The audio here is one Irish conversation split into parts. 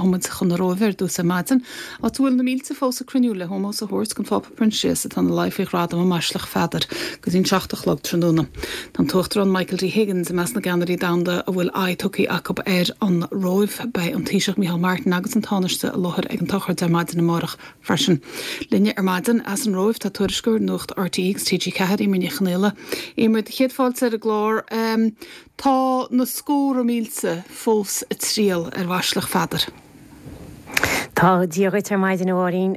humid chun na roimhir dús a maidin a túil na mílte fós a cruniúla homós a hors gon fápa princess a tan na life rada a maislach fadar go dín 60 log tróna. Tan tuachtar an Michael D. Higgins a meas na gannarí damda a bhfuil tucaí acab an roimh bei an tíiseach Michael Martin agus an tánaiste a lochar ag an tochar de maidin na mórach farsin. Linne maidin as an roimh tá tuairisgur nucht RTX TG Cahari mini chanéile. Éimir de chéadfáilte ar a glár tá na scór a mílse fós a tríal ar bhaislach fadar. Tá díogat ar maidin óirín.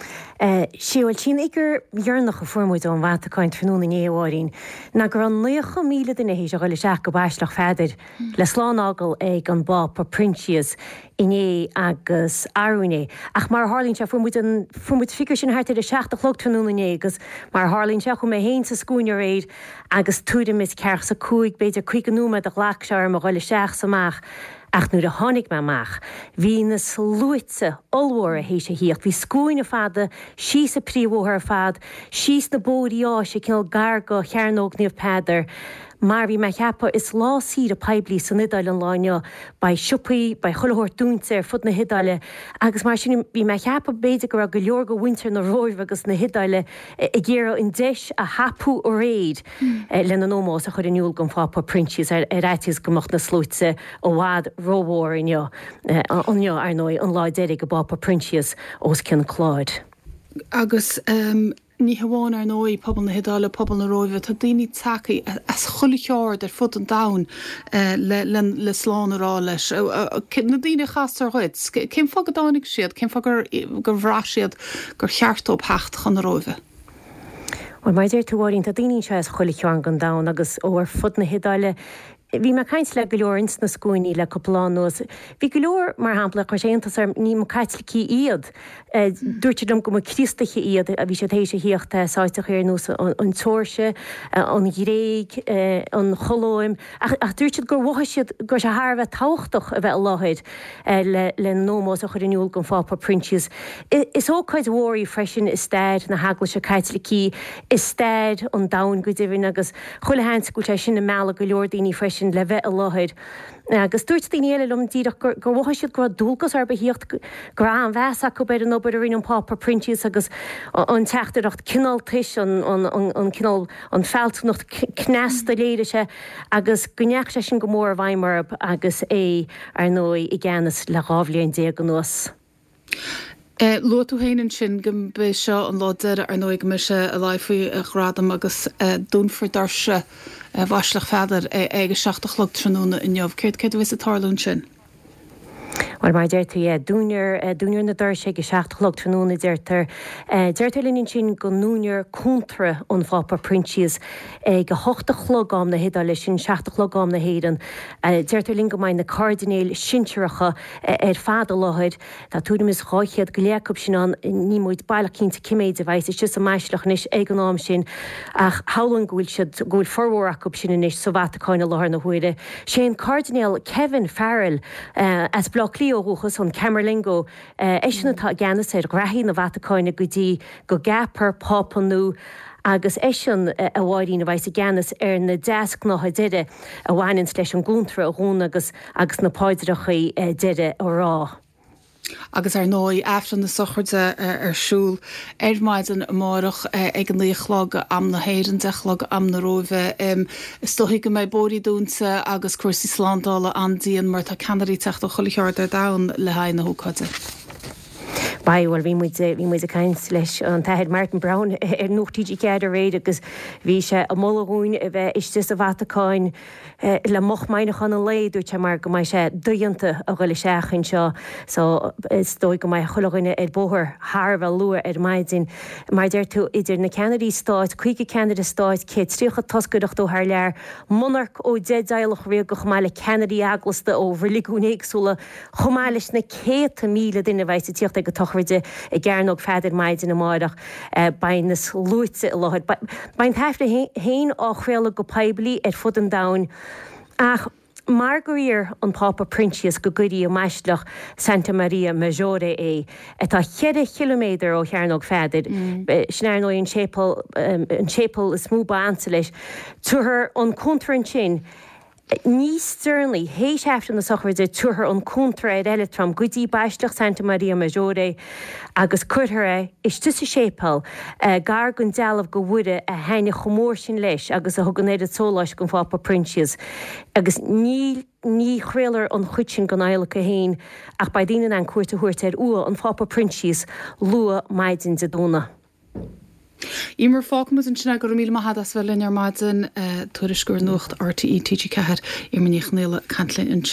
Síhil sin igur dhearnach a formúid an bhataáint tróna éháirín, na gur an 9,000 duine hís a goile seach go baislach feidir le slán ágal ag an bá Princias iné agus arúné. Ach mar hálín se formúid figur sin háirte a 60 tróna agus mar hálín se chu mé héin sa scúine réid agus túidim is ceach sa cúig beidir cuiig an núma a ghlach sear a goile seach samach. Ach nuair a tháinig meach, hí na slúitse olmhór a hééis a híocht, hí scúine fada, síos a príomhóthar fad, síos na bódaí áise cinál gar go chearnóg níomh peidir. Mar bhí me cheappa is lá sír a peblií san Idáil an láine ba siúpaí, ba chulathir dúnta ar fud na Hidáile, agus mar sin bhí me cheappa beidir go go leor go winter na roimh agus na Hidáile I ggéire in deis a hapú ó réid le na nómás a chur inúil go fápa Princias ar réitis gomach na slúitse ó bhád róhór inneo anneo ar nó an láidéir go bápa Princias os cin chláid. Agus ní hamháin ar nóí pobl na Hidáile pobl na roimhe tá daoine tacaí as chulicheáir ar fud an dain le slán ará leis. Na daoine chastar chuid, cén fá go dánig siad, cén fá gur bhrá siad gur cheartó pecht chun na roimhe. Well, maidir túháirín tá daoine se as chulicheáin gan dain agus ó ar fud na Hidáile. Bhí me caiint le go leor ins na scúiní le coplán nuas. Bhí go leor mar hampla chu sé antas ar ní caiitlaí iad. Dúirte dom go Christacha iad a bhí sé tééis sé híochtta sáisteach ar nús an tóirse, an gréig, an cholóim. Ach dúirte gur bhhaisiad gur sé thbheith táchtach a bheith láthid le nómás a chur inúil go fápa Princias. Is ócáid mhórí freisin is staid na hagla se caiitlaí, is staid an dain go dtíhann agus chuile haint go sin na meala go leor daoine freisin le bheith a láthid. Agus dúirt daoine eile lom díadach gur bhhaisiad gur dúlgus ar behíocht gur an bheasa go beidir nó beidir rion pápa Princias agus an teachtarach cináltais an cinál an feltnacht cneasta léide se agus gneach sé sin go mór bhaimar agus ar nó I gceannas le rábhlíonn dé go nuas. Lótú héanaan sin go be seo an láidir ar nó go mise a laifaí a chrádam agus dúnfar darse bhaislach fadar ag 60 tróna in neamh. Céad bhís a tarlún sin? Well, mar deirtu dúnear na dúir sé go 60 tróna deirtar. Deirtar líonn sin go núnear contra an fápa Princias go 80 am na Hidáile sin 60 am na héan. Deirtar líon go mbeidh na cardinéil sinsearacha ar fad a láthid, tá túidim is cháichead go léacúb sin an ní muid bailach cinnta cimméid a bhaith, is just a maislach níos ag an am sin ach hálan gúil siad gúil forhórachúb sin inis sa bhatacáin a láthir na huaire. Sé an cardinéil Kevin Farrell as blochlí óchas an Camerlingo éisina tá gceannas ar graithí na bhatacáine go dtí go gapar pápanú agus éisian a bháirín a bhaith a gceannas ar na deasc nátha deire a bhhaininn leis an gúntra a dhún agus na páidirechaí deire ó rá. Agus ar nói eftir na sochirde arsúl maidin amárach ag an líochlág am na héirean dechlog am na roimhe stoigh go méid bóí dúnta agus cuasaí sládála andíon mar tá canarí techt a chulicheart ar dain le haid na hócáte. Bhil bhí muid a caiint leis an taid Martin Brown ar nóchtíí cead a réid agus bhí sé a molahúin a bheith istis a bhatacáin le moch mainach an léadú te mar go maiid sé duanta a goile seachan seo so is dói go maiid chulaghine ar bóthir thbheith luair ar maidzin mar déir tú idir na Kennedy Stáit, chuige Canada Stáit cé tríocha toscaidach ó thar lear monarch ó dédailech ré go chomáile Kennedy aglasta ó bhirligúnéagsúla chomáiles na 100,000 duine bhaith tíocht ag go tochraide I gcearnóg feidir maidin na máireach bain nas lúitse a láthid. Bain taifna héin á chréala go peblií ar fud an dain ach mar go ír an pápa Princias go gcuirí a maiisteach Santa Maria Maggiore atá 7 kiloméidir ó chearnóg feidir sin ar nó an chapel is smú ba ansa leis tuair an contra an sin Ní Sternley hééis heftan na sochir de tuair an contra eile trom gotí baisteach Santa Maria Maggiore agus chuthre is tu sépal gar gon dealamh go bhuide a haine chomór sin leis agus a thugannéad sóláis gon Papa Princess agus ní chréalar an chuitsin gan éilecha héin ach ba daine an cuairta thuirteir ua an Papa Princess lua maidin de dóna. Ímar fácmas an sinna go míle mahadas bhfuil in ar maidin tuairiscúir nuacht RTE TG4 i mníoch néile cantlinn